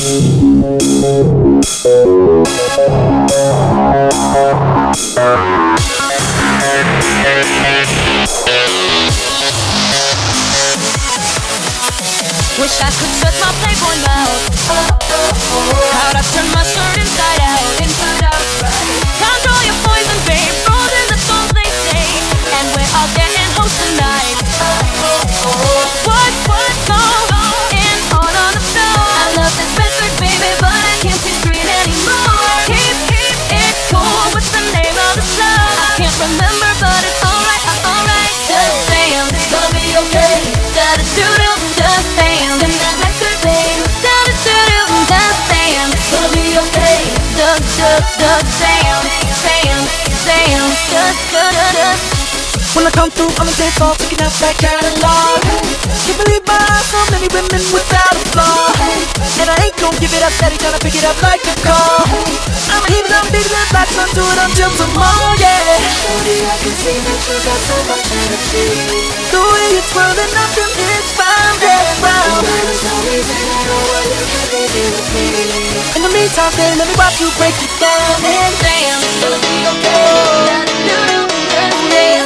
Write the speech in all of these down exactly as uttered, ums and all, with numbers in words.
Wish I could shut my Playboy mouth. How'd I turn my shirt inside out? Inside out, right. Control your poison, babe. Frozen in the songs they say, and we're all getting host tonight. What, what, go in on on the floor. I love this record, baby, but I can't see straight anymore. Keep, keep it cool. What's the name of the song? I can't remember, but it's alright, uh, alright. Just saying, it's gonna be okay. Da da do do, just saying. Sing that record, babe. Da da do do, just saying. It's gonna be okay. Just, just, just saying, saying, saying. Just, just, just. When I come through on the dance floor, picking up that catalog. Can't believe my eyes, so many women without a flaw. And I ain't gon' give it up, steady tryna pick it up like a call. I'ma keep it up, baby, let's latch onto it until tomorrow, yeah. Shorty, I can see that you got so much energy. The way you're twirling up them hips, round and round. There's no reason at all why you can't be with me. In the meantime, then let me watch you break it down and Damn, it's gonna be okay. Da-da-do-do, just damn.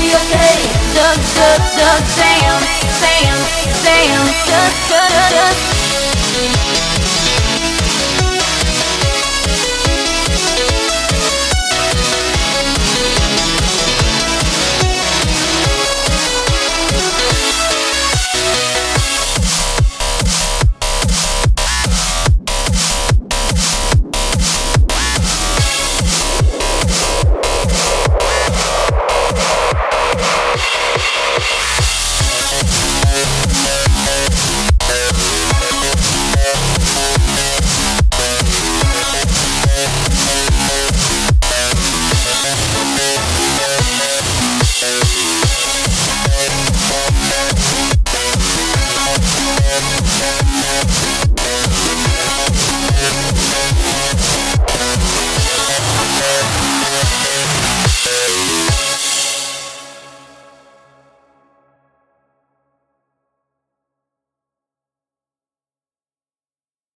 Just, just, just, damn, damn, damn, just, just, just.